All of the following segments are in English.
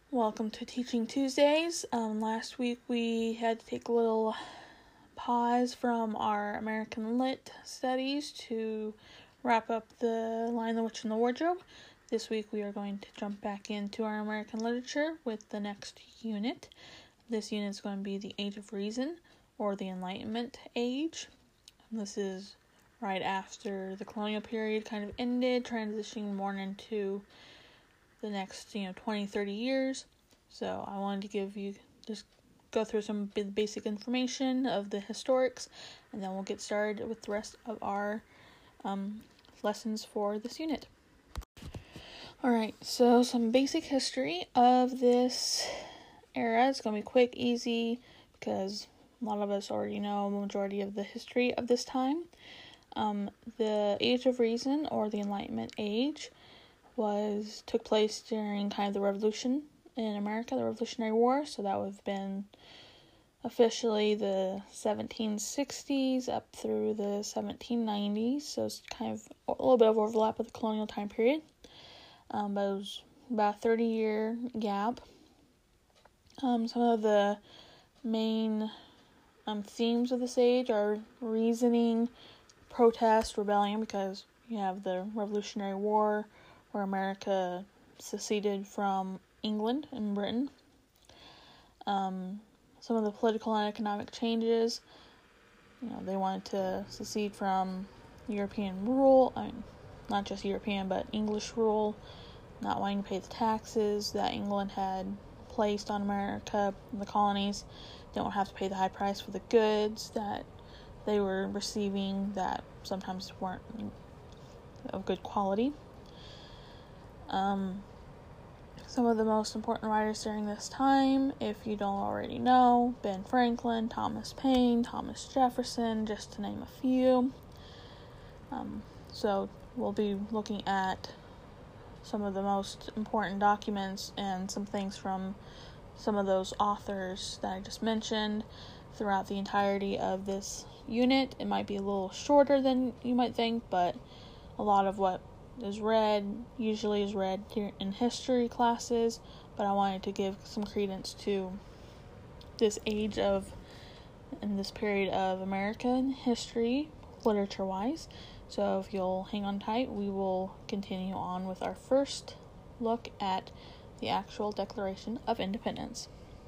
Welcome to Teaching Tuesdays. Last week we had to take a little pause from our American Lit studies to wrap up the Lion, the Witch, and the Wardrobe. This week we are going to jump back into our American literature with the next unit. This unit is going to be the Age of Reason, or the Enlightenment Age. This is right after the colonial period kind of ended, transitioning more into the next 20, 30 years. So I wanted to give you, just go through some basic information of the historics, and then we'll get started with the rest of our lessons for this unit. Alright, so some basic history of this era. It's going to be quick, easy, because a lot of us already know the majority of the history of this time. The Age of Reason, or the Enlightenment Age, took place during kind of the Revolution in America, the Revolutionary War. So that would have been officially the 1760s up through the 1790s. So it's kind of a little bit of overlap with the colonial time period. But it was about a 30-year gap. Some of the main themes of this age are reasoning, protest, rebellion, because you have the Revolutionary War, where America seceded from England and Britain. Some of the political and economic changes, they wanted to secede from European rule, not just European, but English rule, not wanting to pay the taxes that England had placed on America and the colonies. They don't have to pay the high price for the goods that they were receiving that sometimes weren't of good quality. Some of the most important writers during this time, if you don't already know: Ben Franklin, Thomas Paine, Thomas Jefferson, just to name a few. So we'll be looking at some of the most important documents and some things from some of those authors that I just mentioned throughout the entirety of this unit. It might be a little shorter than you might think, but a lot of what usually is read here in history classes, but I wanted to give some credence to this age in this period of American history, literature-wise. So if you'll hang on tight, we will continue on with our first look at the actual Declaration of Independence.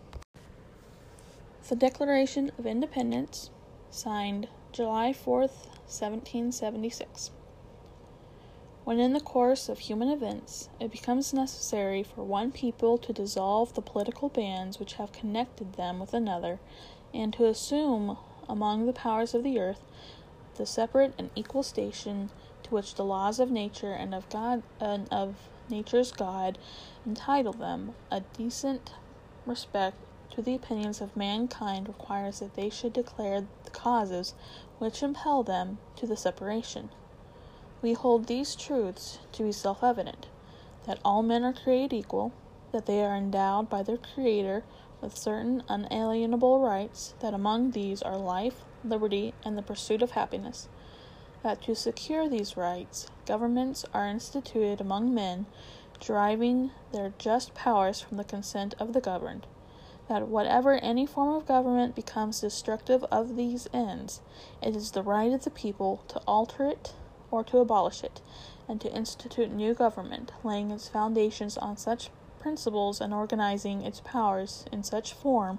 The Declaration of Independence, signed July 4th, 1776. When in the course of human events it becomes necessary for one people to dissolve the political bands which have connected them with another, and to assume among the powers of the earth the separate and equal station to which the laws of nature and of God and of nature's God entitle them, a decent respect to the opinions of mankind requires that they should declare the causes which impel them to the separation. We hold these truths to be self-evident: that all men are created equal, that they are endowed by their Creator with certain unalienable rights, that among these are life, liberty, and the pursuit of happiness, that to secure these rights, governments are instituted among men, deriving their just powers from the consent of the governed, that whatever any form of government becomes destructive of these ends, it is the right of the people to alter it or to abolish it, and to institute new government, laying its foundations on such principles and organizing its powers in such form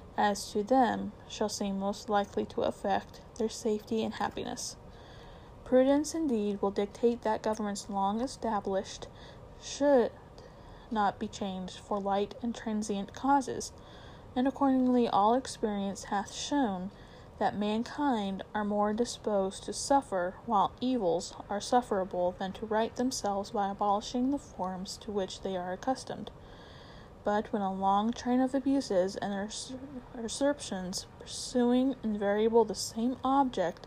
as to them shall seem most likely to affect their safety and happiness. Prudence indeed will dictate that governments long established should not be changed for light and transient causes, and accordingly all experience hath shown that mankind are more disposed to suffer while evils are sufferable than to right themselves by abolishing the forms to which they are accustomed. But when a long train of abuses and usurpations, pursuing invariably the same object,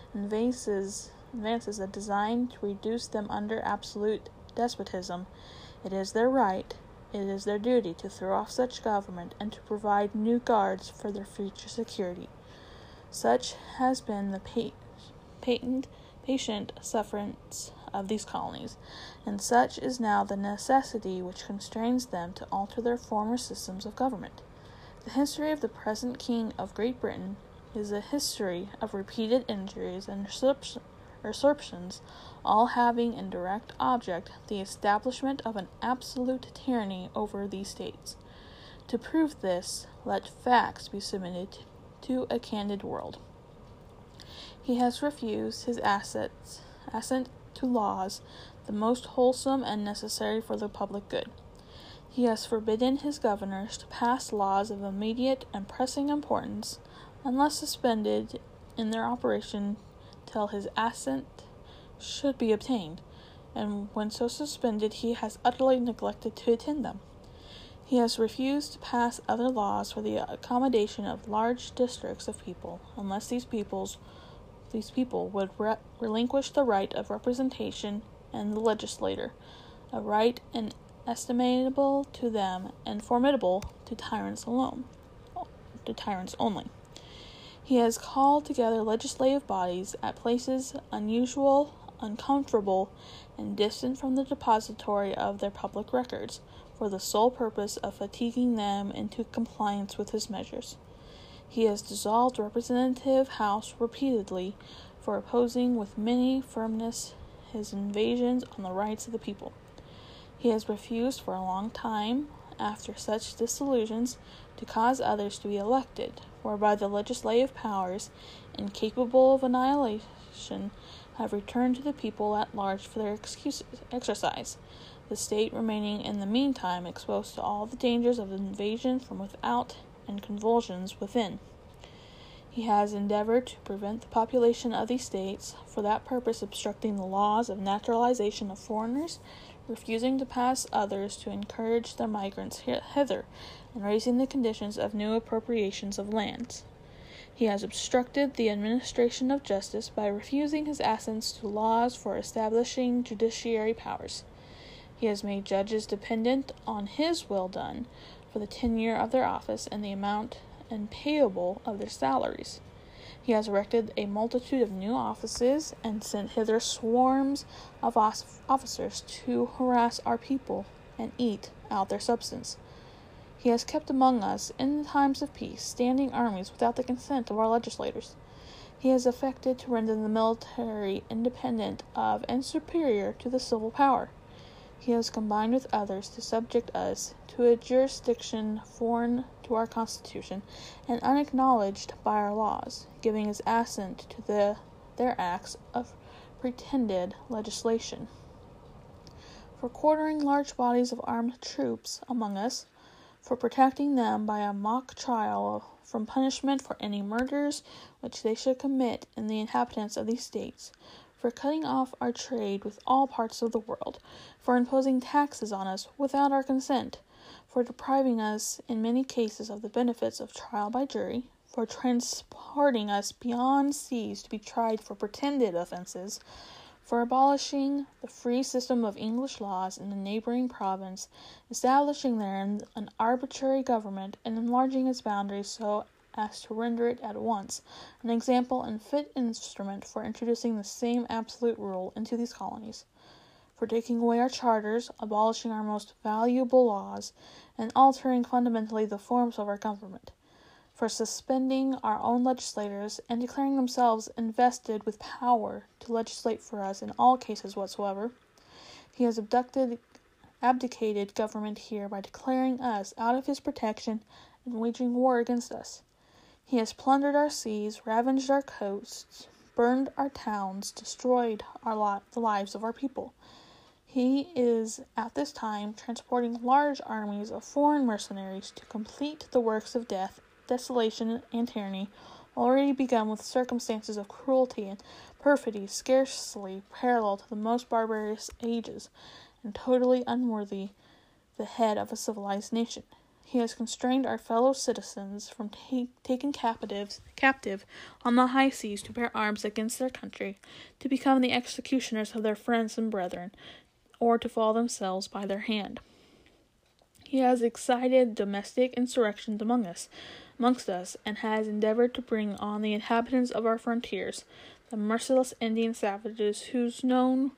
advances a design to reduce them under absolute despotism, it is their right, it is their duty to throw off such government and to provide new guards for their future security. Such has been the patient sufferance of these colonies, and such is now the necessity which constrains them to alter their former systems of government. The history of the present King of Great Britain is a history of repeated injuries and usurpations, all having in direct object the establishment of an absolute tyranny over these states. To prove this, let facts be submitted to a candid world. He has refused his assent to laws the most wholesome and necessary for the public good. He has forbidden his governors to pass laws of immediate and pressing importance, unless suspended in their operation till his assent should be obtained, and when so suspended he has utterly neglected to attend them. He has refused to pass other laws for the accommodation of large districts of people, unless these people would relinquish the right of representation and the legislator, a right inestimable to them and formidable to tyrants only. He has called together legislative bodies at places unusual, uncomfortable, and distant from the depository of their public records, for the sole purpose of fatiguing them into compliance with his measures. He has dissolved the Representative House repeatedly for opposing with many firmness his invasions on the rights of the people. He has refused for a long time, after such dissolutions, to cause others to be elected, whereby the legislative powers, incapable of annihilation, have returned to the people at large for their exercise, the state remaining in the meantime exposed to all the dangers of invasion from without and convulsions within. He has endeavored to prevent the population of these states, for that purpose obstructing the laws of naturalization of foreigners, refusing to pass others to encourage their migrants hither, and raising the conditions of new appropriations of lands. He has obstructed the administration of justice by refusing his assents to laws for establishing judiciary powers. He has made judges dependent on his will done for the tenure of their office and the amount and payable of their salaries. He has erected a multitude of new offices and sent hither swarms of officers to harass our people and eat out their substance. He has kept among us, in the times of peace, standing armies without the consent of our legislators. He has affected to render the military independent of and superior to the civil power. He has combined with others to subject us to a jurisdiction foreign to our Constitution and unacknowledged by our laws, giving his assent to their acts of pretended legislation. For quartering large bodies of armed troops among us, for protecting them by a mock trial from punishment for any murders which they should commit in the inhabitants of these states, for cutting off our trade with all parts of the world, for imposing taxes on us without our consent, for depriving us in many cases of the benefits of trial by jury, for transporting us beyond seas to be tried for pretended offenses, for abolishing the free system of English laws in the neighboring province, establishing therein an arbitrary government, and enlarging its boundaries so as to render it at once an example and fit instrument for introducing the same absolute rule into these colonies, for taking away our charters, abolishing our most valuable laws, and altering fundamentally the forms of our government, for suspending our own legislators and declaring themselves invested with power to legislate for us in all cases whatsoever. He has abdicated government here by declaring us out of his protection and waging war against us. He has plundered our seas, ravaged our coasts, burned our towns, destroyed the lives of our people. He is at this time transporting large armies of foreign mercenaries to complete the works of death, desolation, and tyranny, already begun with circumstances of cruelty and perfidy scarcely parallel to the most barbarous ages, and totally unworthy the head of a civilized nation. He has constrained our fellow citizens from taking captive on the high seas to bear arms against their country, to become the executioners of their friends and brethren, or to fall themselves by their hand. He has excited domestic insurrections amongst us, and has endeavored to bring on the inhabitants of our frontiers, the merciless Indian savages, whose known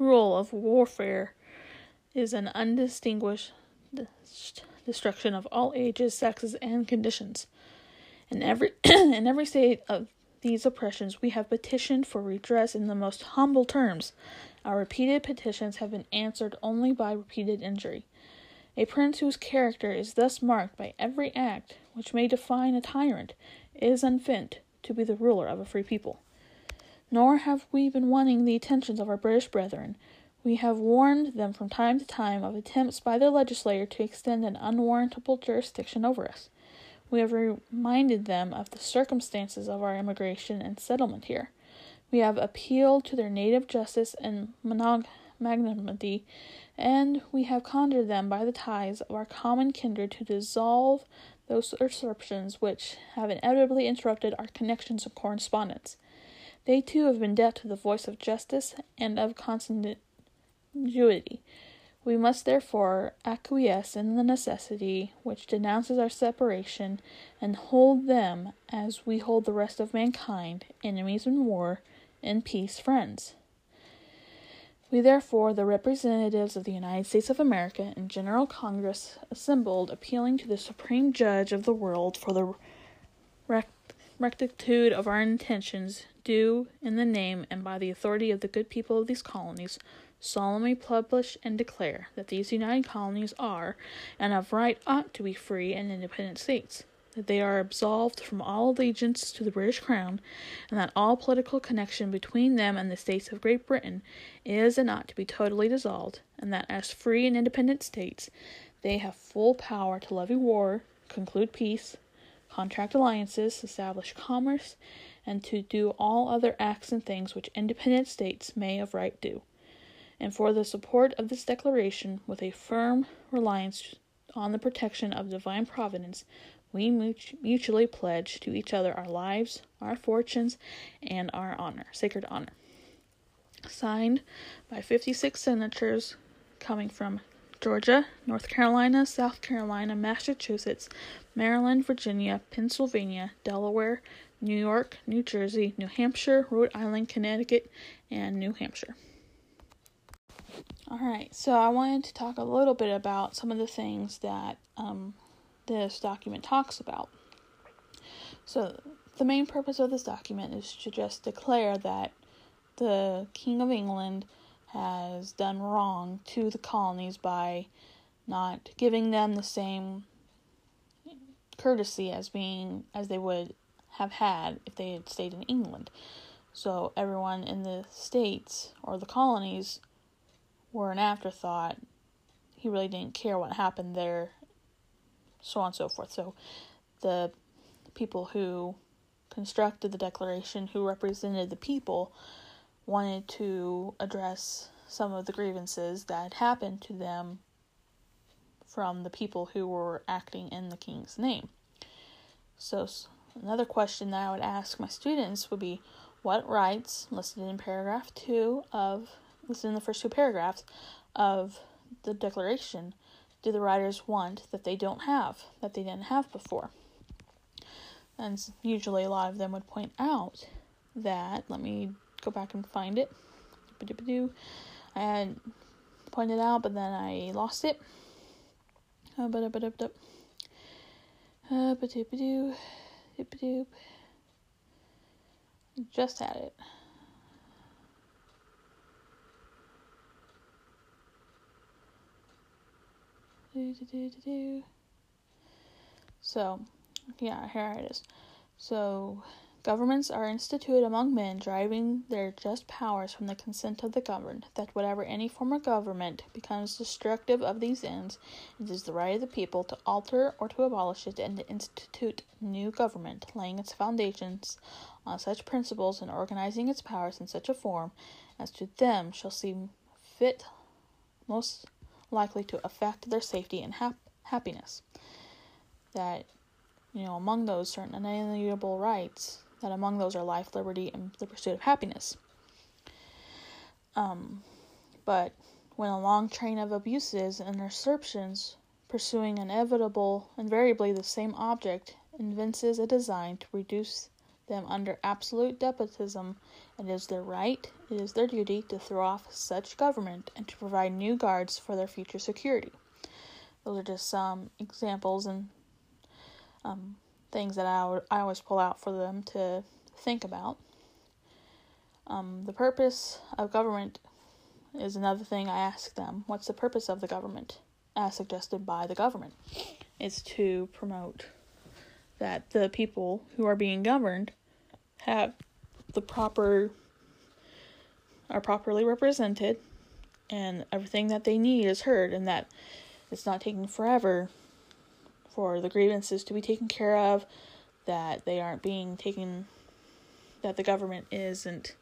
rule of warfare is an undistinguished destruction of all ages, sexes, and conditions. In every state of these oppressions, we have petitioned for redress in the most humble terms. Our repeated petitions have been answered only by repeated injury. A prince whose character is thus marked by every act which may define a tyrant is unfit to be the ruler of a free people. Nor have we been wanting the attentions of our British brethren. We have warned them from time to time of attempts by their legislature to extend an unwarrantable jurisdiction over us. We have reminded them of the circumstances of our immigration and settlement here. We have appealed to their native justice and magnanimity, and we have conjured them by the ties of our common kindred to dissolve those usurpations which have inevitably interrupted our connections of correspondence. They too have been deaf to the voice of justice and of continuity. We must therefore acquiesce in the necessity which denounces our separation, and hold them, as we hold the rest of mankind, enemies in war, in peace friends. We therefore, the representatives of the United States of America in General Congress, assembled, appealing to the Supreme Judge of the world for the rectitude of our intentions, do, in the name and by the authority of the good people of these colonies, solemnly publish and declare that these United Colonies are, and of right ought to be free and independent states, that they are absolved from all allegiance to the British Crown, and that all political connection between them and the states of Great Britain is and ought to be totally dissolved, and that as free and independent states, they have full power to levy war, conclude peace, contract alliances, establish commerce, and to do all other acts and things which independent states may of right do. And for the support of this declaration, with a firm reliance on the protection of divine providence, we mutually pledge to each other our lives, our fortunes, and our honor, sacred honor. Signed by 56 signatures coming from Georgia, North Carolina, South Carolina, Massachusetts, Maryland, Virginia, Pennsylvania, Delaware, New York, New Jersey, New Hampshire, Rhode Island, Connecticut, and New Hampshire. Alright, so I wanted to talk a little bit about some of the things that this document talks about. So, the main purpose of this document is to just declare that the King of England has done wrong to the colonies by not giving them the same courtesy as they would have had if they had stayed in England. So everyone in the states or the colonies were an afterthought. He really didn't care what happened there, so on and so forth. So the people who constructed the Declaration, who represented the people, wanted to address some of the grievances that had happened to them from the people who were acting in the king's name. So another question that I would ask my students would be, what rights listed in listed in the first two paragraphs of the Declaration do the writers want that they didn't have before? And usually a lot of them would point out that, let me go back and find it. I had pointed out, but then I lost it. Just had it. So, yeah, here it is. So, governments are instituted among men, driving their just powers from the consent of the governed, that whatever any form of government becomes destructive of these ends, it is the right of the people to alter or to abolish it, and to institute new government, laying its foundations on such principles and organizing its powers in such a form as to them shall seem fit most likely to affect their safety and happiness. That, among those certain unalienable rights, that among those are life, liberty, and the pursuit of happiness. But when a long train of abuses and usurpations, pursuing invariably the same object, evinces a design to reduce them under absolute despotism, it is their right, it is their duty to throw off such government and to provide new guards for their future security. Those are just some examples and things that I always pull out for them to think about. The purpose of government is another thing I ask them. What's the purpose of the government, as suggested by the government? It's to promote that the people who are being governed are properly represented, and everything that they need is heard, and that it's not taking forever for the grievances to be taken care of, that they aren't being taken, that the government isn't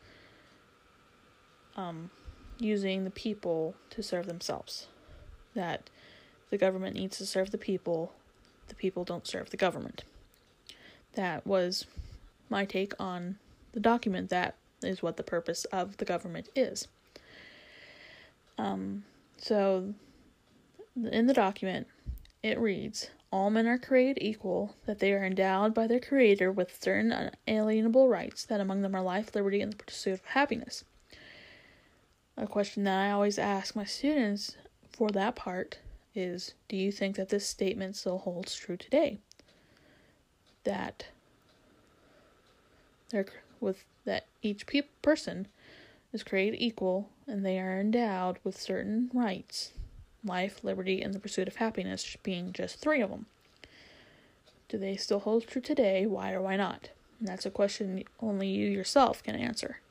using the people to serve themselves, that the government needs to serve the people don't serve the government. That was my take on the document. That is what the purpose of the government is. So in the document, it reads, all men are created equal, that they are endowed by their Creator with certain unalienable rights, that among them are life, liberty, and the pursuit of happiness. A question that I always ask my students for that part is, do you think that this statement still holds true today? That each person is created equal, and they are endowed with certain rights, life, liberty, and the pursuit of happiness being just 3 of them. Do they still hold true today? Why or why not? And that's a question only you yourself can answer.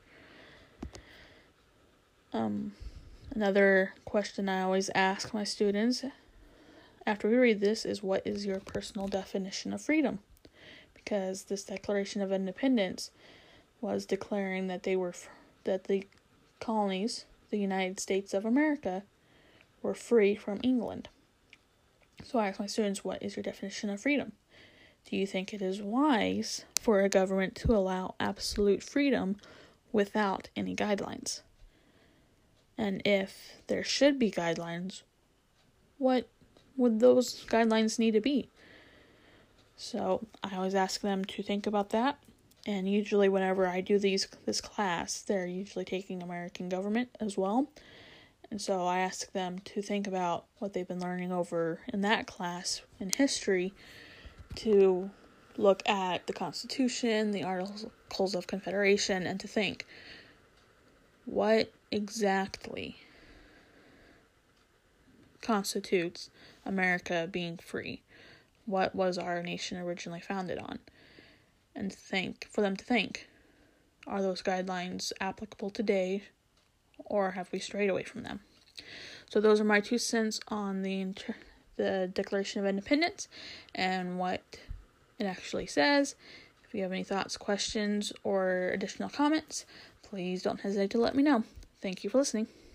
Another question I always ask my students after we read this is, what is your personal definition of freedom? Because this Declaration of Independence was declaring that that the colonies, the United States of America, were free from England. So I ask my students, what is your definition of freedom? Do you think it is wise for a government to allow absolute freedom without any guidelines? And if there should be guidelines, what would those guidelines need to be? So I always ask them to think about that. And usually whenever I do this class, they're usually taking American government as well. And so I ask them to think about what they've been learning over in that class in history, to look at the Constitution, the Articles of Confederation, and to think, what exactly constitutes America being free? What was our nation originally founded on? And for them to think, are those guidelines applicable today, or have we strayed away from them? So those are my 2 cents on the Declaration of Independence and what it actually says. If you have any thoughts, questions, or additional comments, please don't hesitate to let me know. Thank you for listening.